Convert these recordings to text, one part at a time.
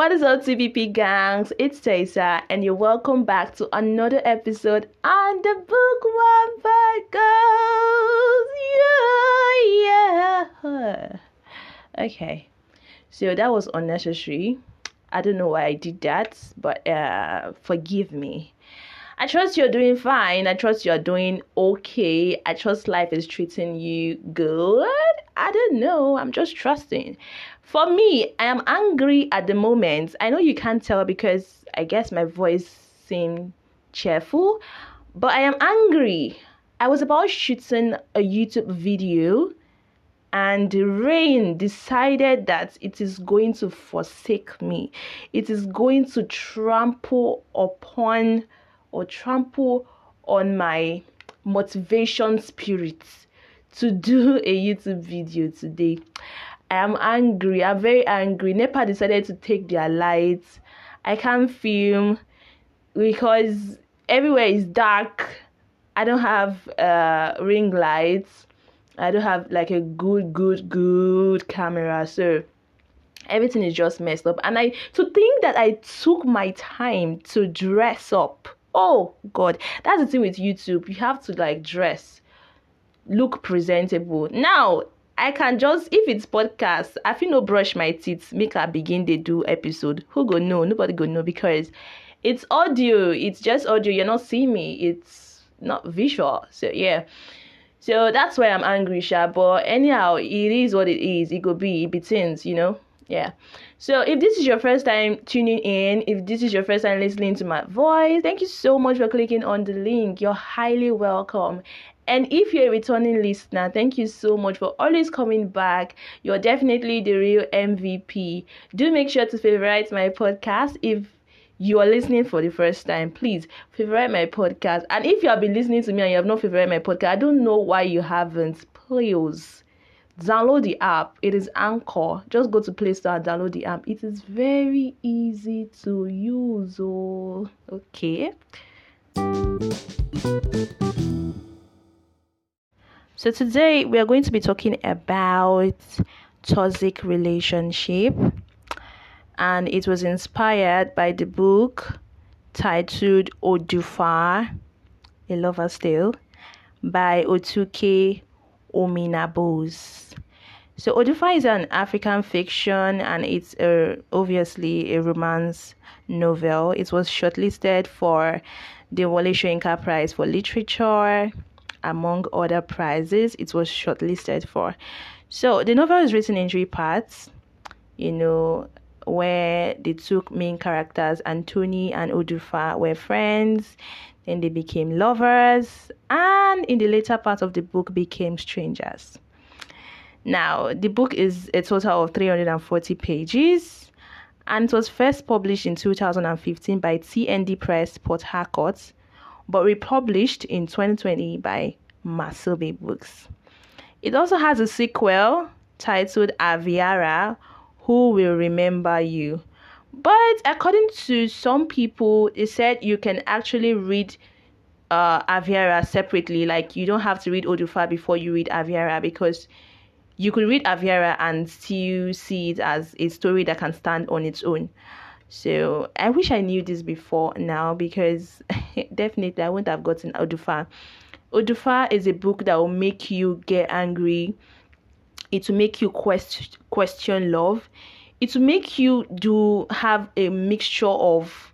What is up, TVP gangs? It's Taysa, and you're welcome back to another episode on the Bookworm Podcast. Yeah. Okay, so that was unnecessary. I don't know why I did that, but forgive me. I trust you're doing fine. I trust you're doing okay. I trust life is treating you good. I don't know. I'm just trusting. For me, I am angry at the moment. I know you can't tell because I guess my voice seemed cheerful, but I am angry. I was about shooting a YouTube video and the rain decided that it is going to forsake me. It is going to trample on my motivation spirit to do a YouTube video today. I am angry. I'm very angry. NEPA decided to take their lights. I can't film because everywhere is dark. I don't have ring lights. I don't have like a good camera. So everything is just messed up. And to think that I took my time to dress up. Oh God, that's the thing with YouTube. You have to like dress, look presentable. Now I can just, if it's podcast, I feel no brush my teeth, make her begin they do episode. Who go know? Nobody go know because it's audio. It's just audio. You're not seeing me. It's not visual. So yeah. So that's why I'm angry, Sha. But anyhow, it is what it is. It could be, it be things, Yeah. So if this is your first time tuning in, if this is your first time listening to my voice, thank you so much for clicking on the link. You're highly welcome. And if you're a returning listener, thank you so much for always coming back. You're definitely the real MVP. Do make sure to favorite my podcast if you are listening for the first time. Please favorite my podcast. And if you have been listening to me and you have not favorite my podcast, I don't know why you haven't. Please download the app. It is Anchor. Just go to Play Store and download the app. It is very easy to use. Oh, okay. So today we are going to be talking about toxic relationship, and it was inspired by the book titled Odufa, A Lover's Tale by Otuke Ominabose. So Odufa is an African fiction, and it's obviously a romance novel. It was shortlisted for the Wole Soyinka Prize for Literature, among other prizes. It was shortlisted for. So the novel is written in 3 parts, where the 2 main characters, Anthony and Odufa, were friends. Then they became lovers, and in the later part of the book became strangers. Now, the book is a total of 340 pages, and it was first published in 2015 by TND Press, Port Harcourt, but republished in 2020 by Masobe Books. It also has a sequel titled Aviara, Who Will Remember You? But according to some people, they said you can actually read Aviara separately. Like, you don't have to read Odufa before you read Aviara, because you could read Aviara and still see it as a story that can stand on its own. So I wish I knew this before now, because definitely I wouldn't have gotten Odufa. Odufa is a book that will make you get angry. It will make you question love. It will make you have a mixture of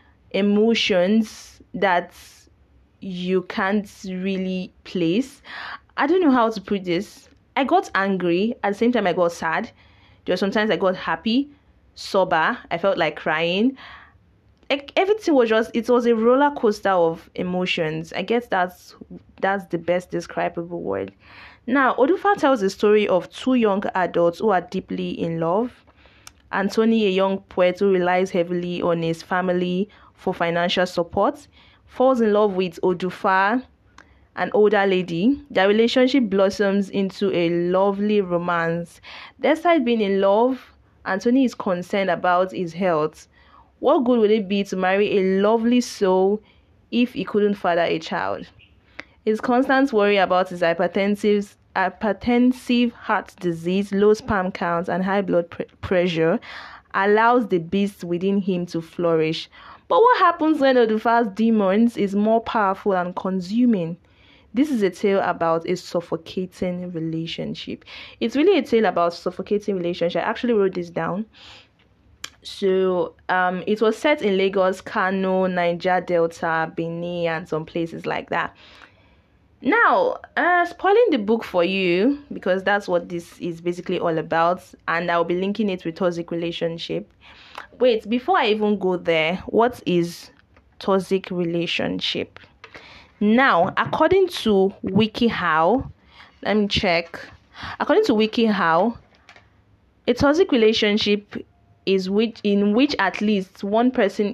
emotions that you can't really place. I don't know how to put this. I got angry. At the same time, I got sad. There were sometimes I got happy, sober. I felt like crying. Like, everything was it was a roller coaster of emotions. I guess that's the best describable word. Now, Odufa tells the story of 2 young adults who are deeply in love. Anthony, a young poet who relies heavily on his family for financial support, falls in love with Odufa, an older lady. Their relationship blossoms into a lovely romance. Despite being in love, Anthony is concerned about his health. What good would it be to marry a lovely soul if he couldn't father a child? His constant worry about his hypertensive heart disease, low sperm counts, and high blood pressure allows the beast within him to flourish. But what happens when Odufa's demons is more powerful and consuming? This is a tale about a suffocating relationship. It's really a tale about suffocating relationship. I actually wrote this down. So it was set in Lagos, Kano, Niger Delta, Benin, and some places like that. Now, spoiling the book for you, because that's what this is basically all about, and I'll be linking it with toxic relationship. Wait, before I even go there, what is toxic relationship? Now, according to WikiHow, let me check. According to WikiHow, a toxic relationship is which at least one person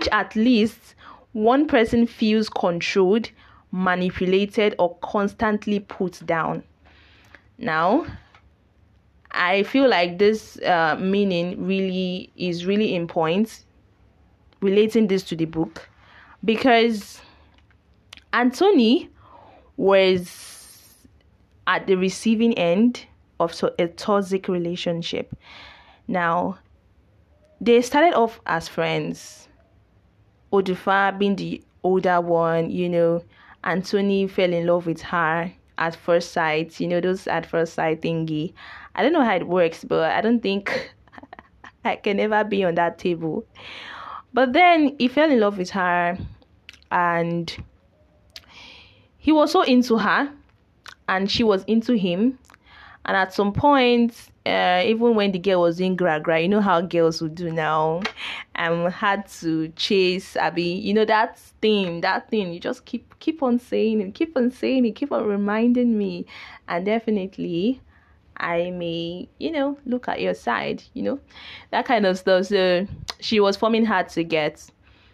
feels controlled, manipulated, or constantly put down. Now, I feel like this meaning is really in point, relating this to the book, because Anthony was at the receiving end of a toxic relationship. Now, they started off as friends. Odufa being the older one, Anthony fell in love with her at first sight, those at first sight thingy. I don't know how it works, but I don't think I can ever be on that table. But then he fell in love with her, and he was so into her, and she was into him. And at some point, even when the girl was in gra, you know how girls would do now, had to chase Abby. That thing. You just keep on saying it, keep on reminding me, and definitely I may, look at your side, that kind of stuff. So she was forming hard to get.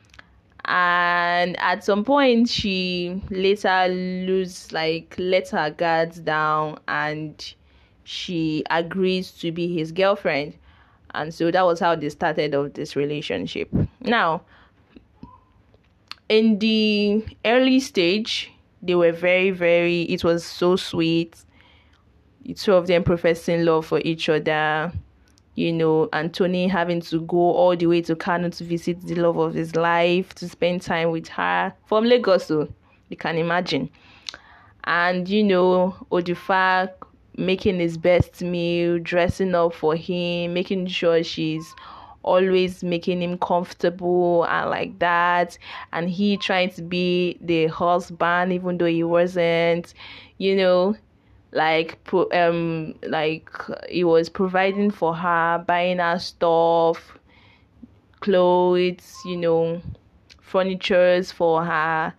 And at some point, she later let her guards down, and she agrees to be his girlfriend. And so that was how they started of this relationship. Now, in the early stage, they were it was so sweet. The two of them professing love for each other. Anthony having to go all the way to Kano to visit the love of his life, to spend time with her from Lagos, so you can imagine. And Odufa making his best meal, dressing up for him, making sure she's always making him comfortable and like that, and he trying to be the husband even though he wasn't, he was providing for her, buying her stuff, clothes, furnitures for her,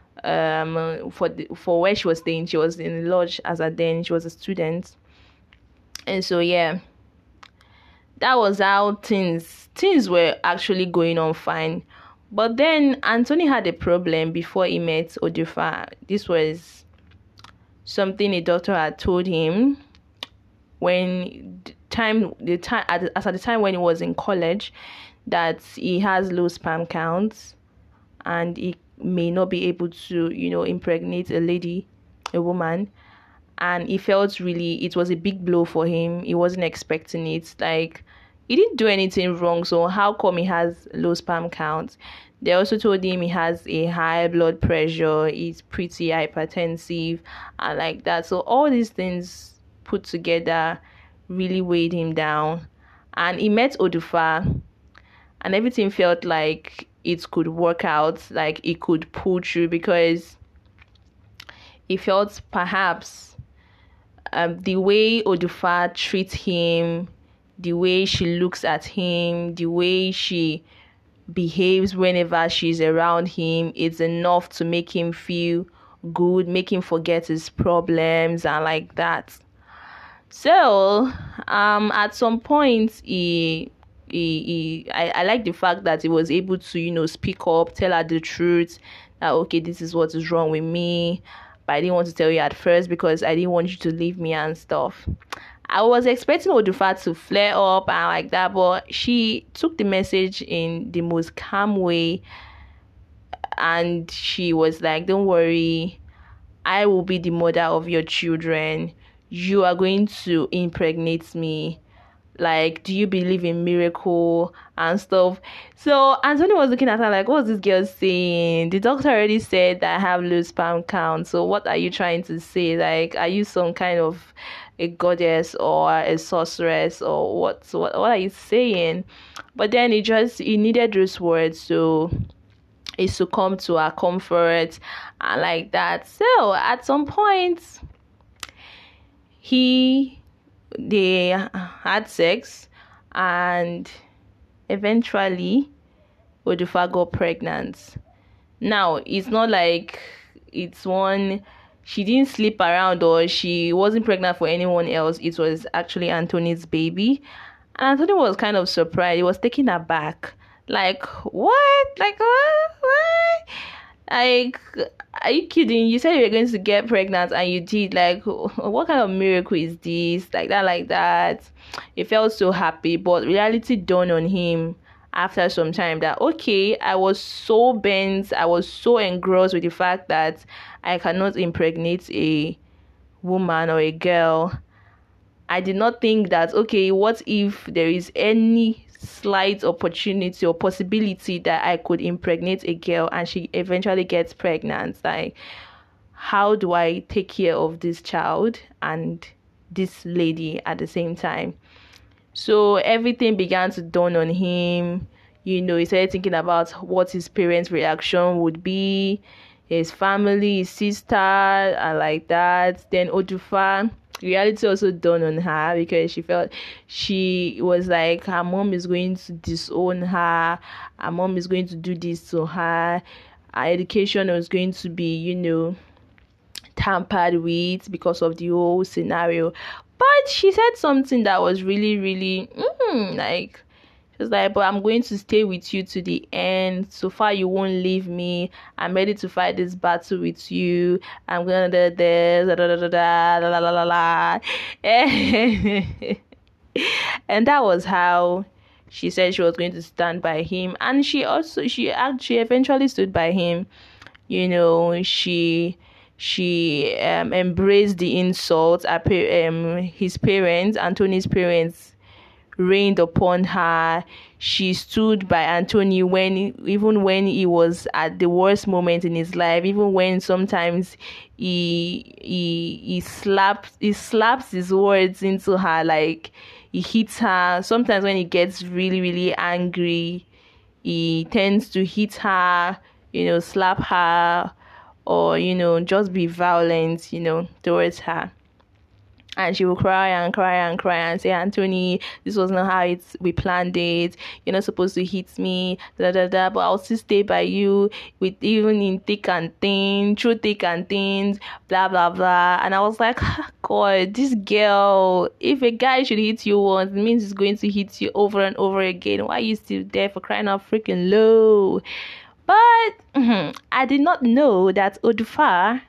for where she was staying. She was in the lodge she was a student. And so that was how things were actually going on fine. But then Anthony had a problem before he met Odufa. This was something a doctor had told him at the time when he was in college, that he has low sperm counts and he may not be able to, impregnate a woman. And he felt it was a big blow for him. He wasn't expecting it. Like, he didn't do anything wrong, so how come he has low sperm count? They also told him he has a high blood pressure, he's pretty hypertensive, and like that. So all these things put together really weighed him down. And he met Odufa, and everything felt like it could work out, like it could pull through, because he felt perhaps the way Odufa treats him, the way she looks at him, the way she behaves whenever she's around him, it's enough to make him feel good, make him forget his problems and like that. So at some point I like the fact that he was able to speak up, tell her the truth, that okay, this is what is wrong with me, but I didn't want to tell you at first because I didn't want you to leave me and stuff. I was expecting Odufa to flare up and like that, but she took the message in the most calm way, and she was like, don't worry, I will be the mother of your children. You are going to impregnate me. like, do you believe in miracle and stuff? So Anthony was looking at her like, what's this girl saying? The doctor already said that I have low sperm count, so what are you trying to say? Like, are you some kind of a goddess or a sorceress, or what are you saying? But then he needed those words, so he succumbed to her comfort and like that. So at some point, they had sex, and eventually Odufa got pregnant. Now, it's not like it's one, she didn't sleep around or she wasn't pregnant for anyone else. It was actually Anthony's baby. And Anthony was kind of surprised. He was taken aback. Like, what? Like, what? Like, are you kidding? You said you were going to get pregnant and you did. Like, what kind of miracle is this? Like that. He felt so happy, but reality dawned on him after some time that, okay, I was so bent, I was so engrossed with the fact that I cannot impregnate a woman or a girl. I did not think that, okay, what if there is any slight opportunity or possibility that I could impregnate a girl and she eventually gets pregnant? Like, how do I take care of this child and this lady at the same time? So everything began to dawn on him. He started thinking about what his parents' reaction would be, his family, his sister, and like that. Then Odufa, reality also dawned on her, because she was like, her mom is going to disown her, her mom is going to do this to her, her education was going to be, tampered with because of the whole scenario. But she said something that was really, really, like, she was like, but I'm going to stay with you to the end. So far, you won't leave me. I'm ready to fight this battle with you. I'm gonna do this, la. And that was how she said she was going to stand by him. And she eventually stood by him. She embraced the insult. His parents, Anthony's parents, rained upon her. She stood by Anthony even when he was at the worst moment in his life, even when sometimes he slaps his words into her, like he hits her. Sometimes when he gets really, really angry, he tends to hit her, slap her, or just be violent towards her. And she will cry and say, Anthony, this was not how we planned it. You're not supposed to hit me, but I'll still stay by you, with even in thick and thin, through thick and thin, blah blah blah. And I was like, God, this girl, if a guy should hit you once, it means he's going to hit you over and over again. Why are you still there, for crying out freaking low? But I did not know that Odufa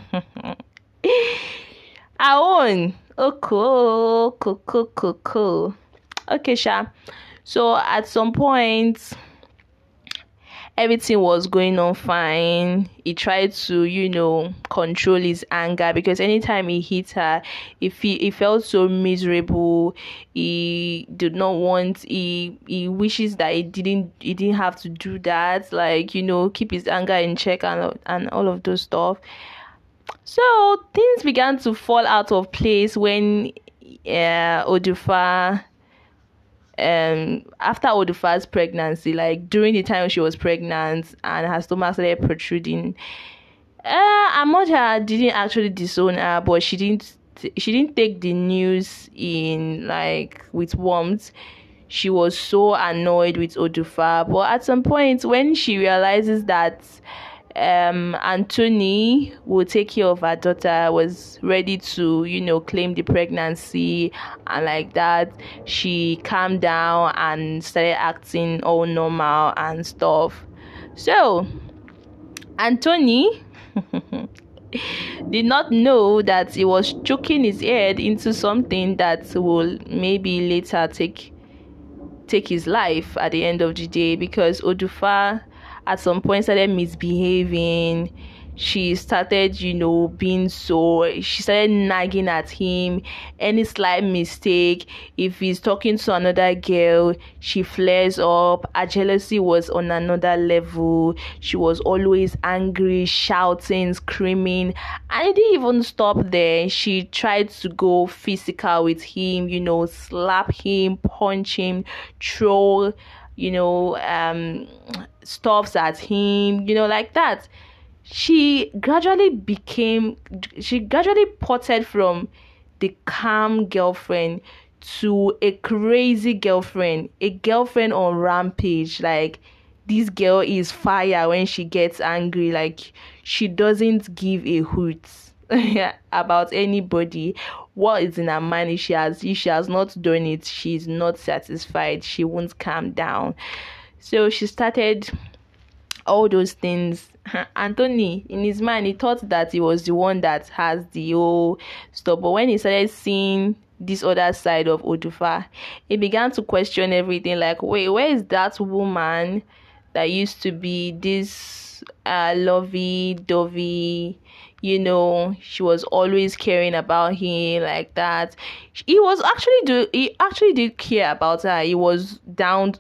our own. Oh, cool. Okay, Sha. So at some point, everything was going on fine. He tried to, control his anger, because anytime he hit her, he felt so miserable. He did not want. He wishes that he didn't have to do that. Like, keep his anger in check and all of those stuff. So things began to fall out of place when Odufa, after Odufa's pregnancy, like during the time she was pregnant and her stomach started protruding, Amoja didn't actually disown her, but she didn't take the news in like with warmth. She was so annoyed with Odufa, but at some point when she realizes that Anthony will take care of her daughter, was ready to claim the pregnancy and like that, she calmed down and started acting all normal and stuff. So Anthony did not know that he was choking his head into something that will maybe later take his life at the end of the day, because Odufa at some point started misbehaving. she started, she started nagging at him. Any slight mistake, if he's talking to another girl, she flares up. Her jealousy was on another level. She was always angry, shouting, screaming, and it didn't even stop there. She tried to go physical with him, slap him, punch him, throw, stuffs at him, like that. She gradually ported from the calm girlfriend to a crazy girlfriend, a girlfriend on rampage. Like, this girl is fire when she gets angry. Like, she doesn't give a hoot about anybody. What is in her mind? If she has not done it, she's not satisfied. She won't calm down. So she started all those things. Anthony, in his mind, he thought that he was the one that has the whole stuff. But when he started seeing this other side of Odufa, he began to question everything. Like, wait, where is that woman that used to be this lovey-dovey? She was always caring about him like that. He actually did care about her. He was down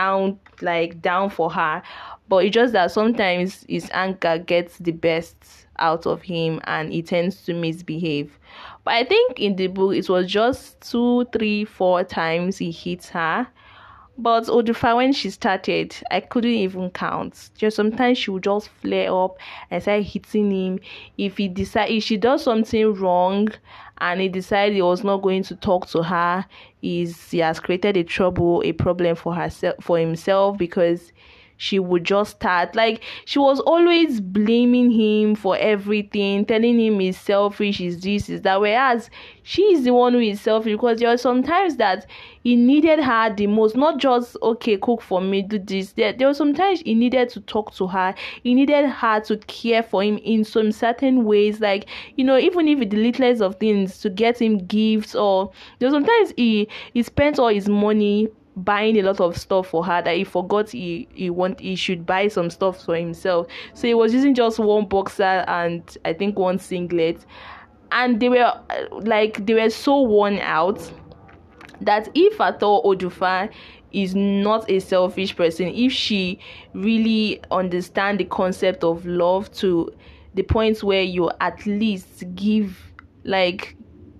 for her. But it's just that sometimes his anger gets the best out of him and he tends to misbehave. But I think in the book, it was just 2, 3, 4 times he hit her. But Odufa, when she started, I couldn't even count. Just sometimes she would just flare up and start hitting him. If she does something wrong and he decided he was not going to talk to her, he has created a problem for himself, because she would just start, like, she was always blaming him for everything, telling him he's selfish, is this, is that, whereas she is the one who is selfish, because there are sometimes that he needed her the most, not just, okay, cook for me, do this. There were sometimes he needed to talk to her, he needed her to care for him in some certain ways, like, even if the littlest of things, to get him gifts, or sometimes he spent all his money buying a lot of stuff for her that he forgot he should buy some stuff for himself. So he was using just one boxer and I think one singlet, and they were so worn out that if at all Odufa is not a selfish person, if she really understand the concept of love to the point where you at least give, like,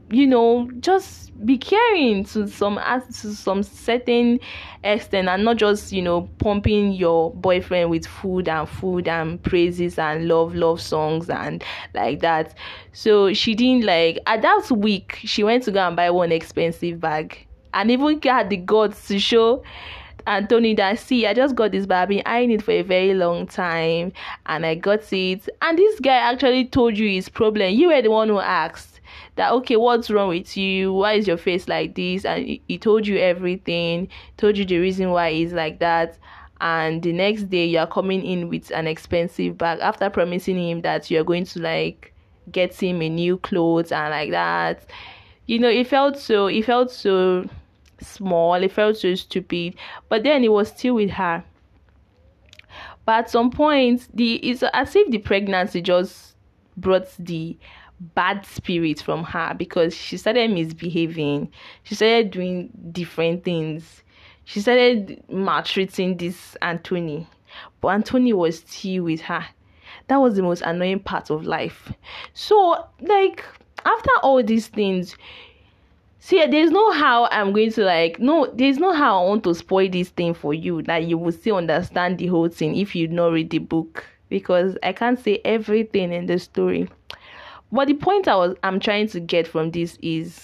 just be caring to some certain extent, and not just pumping your boyfriend with food and praises and love songs and like that. So she didn't, like, at that week she went to go and buy one expensive bag and even had the guts to show Anthony that, see, I just got this bag, I've been eyeing it for a very long time and I got it. And this guy actually told you his problem. You were the one who asked that, okay, what's wrong with you? Why is your face like this? And he told you everything, told you the reason why he's like that. And the next day you are coming in with an expensive bag after promising him that you're going to, like, get him a new clothes and like that. It felt so small, it felt so stupid, but then it was still with her. But at some point, it's as if the pregnancy just brought the bad spirit from her, because she started misbehaving, she started doing different things, she started maltreating this Anthony, but Anthony was still with her. That was the most annoying part of life. So, like, after all these things, see, there's no how I'm going to, there's no how I want to spoil this thing for you, that you will still understand the whole thing if you not read the book, because I can't say everything in the story. But the point I'm trying to get from this is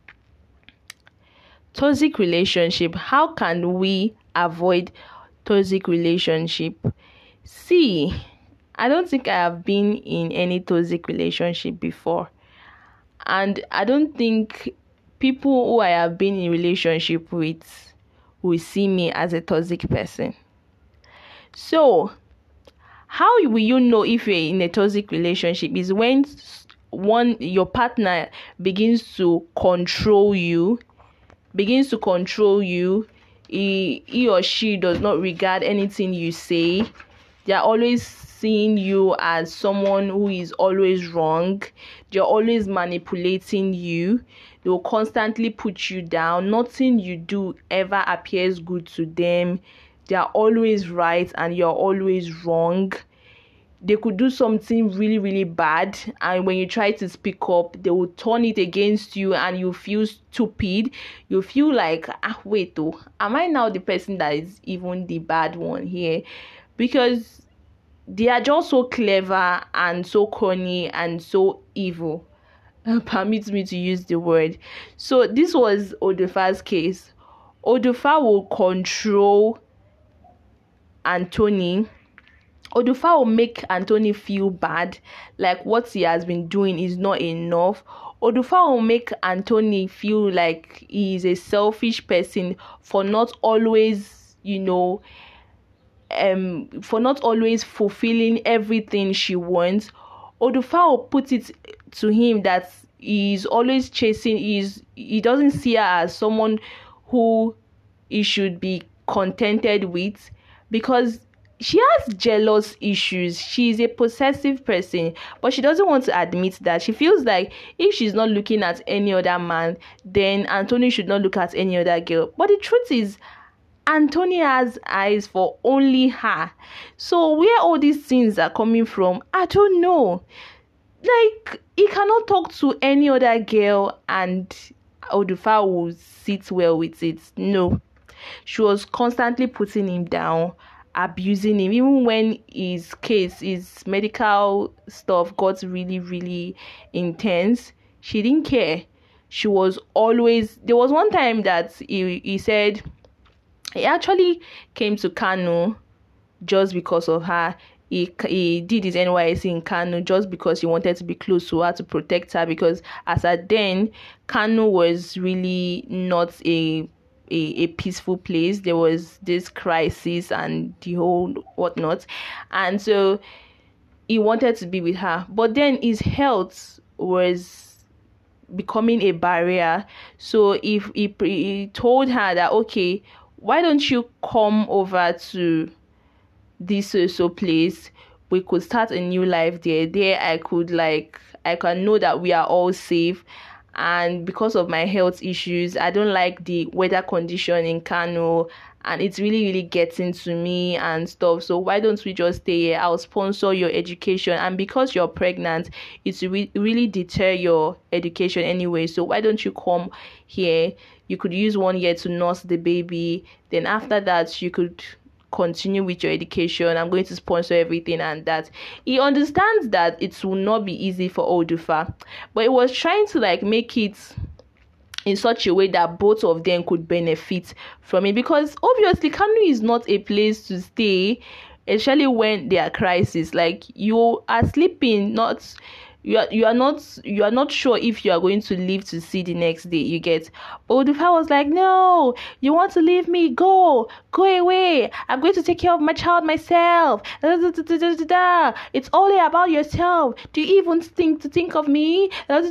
toxic relationship. How can we avoid toxic relationship? See, I don't think I have been in any toxic relationship before, and I don't think people who I have been in relationship with will see me as a toxic person. So, how will you know if you're in a toxic relationship is when your partner begins to control you. He or she does not regard anything you say. They're always seeing you as someone who is always wrong. They're always manipulating you. They will constantly put you down. Nothing you do ever appears good to them. They are always right and you're always wrong. They could do something really, really bad, and when you try to speak up, they will turn it against you and you feel stupid. You feel like, wait, though, am I now the person that is even the bad one here? Because they are just so clever and so corny and so evil. Permit me to use the word. So this was Odufa's case. Odufa will control Anthony. Odufa will make Anthony feel bad, like what he has been doing is not enough. Odufa will make Anthony feel like he is a selfish person for not always, for not always fulfilling everything she wants. Odufa will put it to him that he's always chasing. He doesn't see her as someone who he should be contented with, because she has jealous issues. She's a possessive person, but she doesn't want to admit that. She feels like if she's not looking at any other man, then Anthony should not look at any other girl. But the truth is, Anthony has eyes for only her. So where all these things are coming from, I don't know. Like, he cannot talk to any other girl and Odufa will sit well with it. No. She was constantly putting him down, abusing him. Even when his medical stuff got really, really intense, she didn't care. She was always, there was one time that he said he actually came to Kano just because of her. He did his NYSC in Kano just because he wanted to be close to her, to protect her, because as at then, Kano was really not a peaceful place. There was this crisis and the whole whatnot, and so he wanted to be with her. But then his health was becoming a barrier. So if he told her that, okay, why don't you come over to this so place? We could start a new life there. I can know that we are all safe. And because of my health issues, I don't like the weather condition in Kano, and it's really, really getting to me and stuff. So why don't we just stay here? I'll sponsor your education. And because you're pregnant, it's really deter your education anyway. So why don't you come here? You could use 1 year to nurse the baby. Then after that, you could continue with your education. I'm going to sponsor everything and that. He understands that it will not be easy for Odufa, but he was trying to make it in such a way that both of them could benefit from it, because obviously Kano is not a place to stay, especially when there are crises. Like, you are sleeping, you are not sure if you are going to live to see the next day, you get. Odufa was like, no, you want to leave me, go away, I'm going to take care of my child myself. It's only about yourself. Do you even think of me? And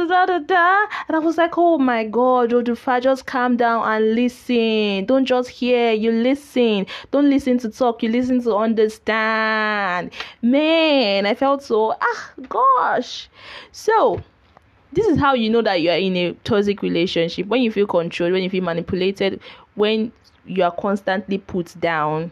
I was like, oh my god, Odufa, just calm down and listen. Don't just hear, you listen. Don't listen to talk, you listen to understand. Man, I felt so gosh. So this is how you know that you are in a toxic relationship: when you feel controlled, when you feel manipulated, when you are constantly put down,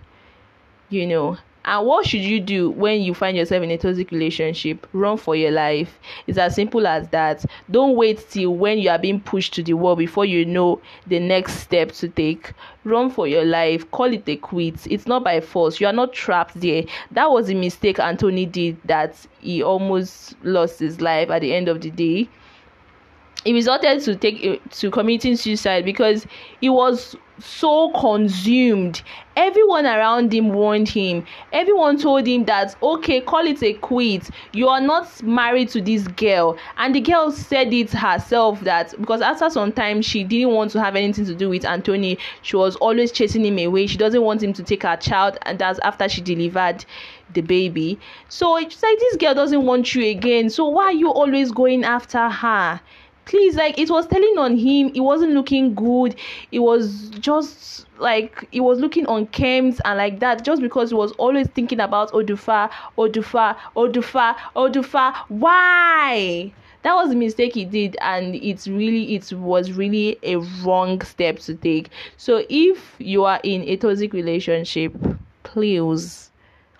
And what should you do when you find yourself in a toxic relationship? Run for your life. It's as simple as that. Don't wait till when you are being pushed to the wall before you know the next step to take. Run for your life. Call it a quit. It's not by force. You are not trapped there. That was a mistake Anthony did, that he almost lost his life at the end of the day. He resorted to committing suicide because he was so consumed. Everyone around him warned him. Everyone told him that, okay, call it a quit. You are not married to this girl. And the girl said it herself, that because after some time she didn't want to have anything to do with Anthony. She was always chasing him away. She doesn't want him to take her child, and that's after she delivered the baby. So it's like, this girl doesn't want you again. So why are you always going after her? Please, like, it was telling on him. It wasn't looking good. It was just like it was looking unkempt and like that, just because he was always thinking about Odufa. Why? That was the mistake he did, and it was really a wrong step to take. So if you are in a toxic relationship, please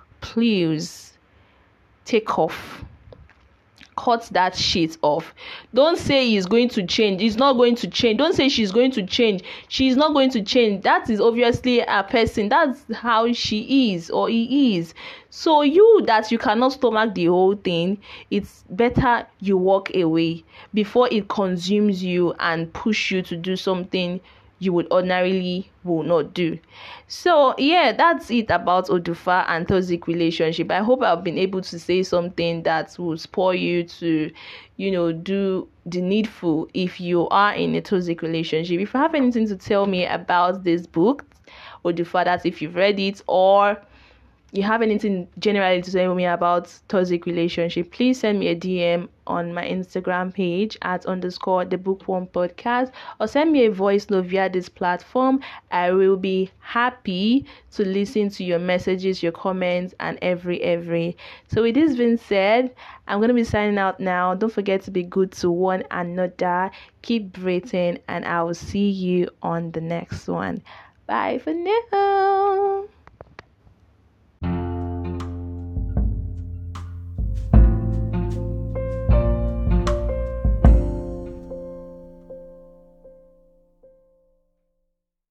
take off. Cut that shit off. Don't say he's going to change. He's not going to change. Don't say she's going to change. She's not going to change. That is obviously a person. That's how she is or he is. So you cannot stomach the whole thing, it's better you walk away before it consumes you and push you to do something you would ordinarily will not do. So yeah, that's it about Odufa and toxic relationship. I hope I've been able to say something that will spur you to, do the needful if you are in a toxic relationship. If you have anything to tell me about this book, Odufa, that's if you've read it, or you have anything generally to tell me about toxic relationship, please send me a DM on my Instagram page at _ the bookworm podcast, or send me a voice note via this platform. I will be happy to listen to your messages, your comments, and every. So with this being said, I'm going to be signing out now. Don't forget to be good to one another. Keep breathing, and I will see you on the next one. Bye for now.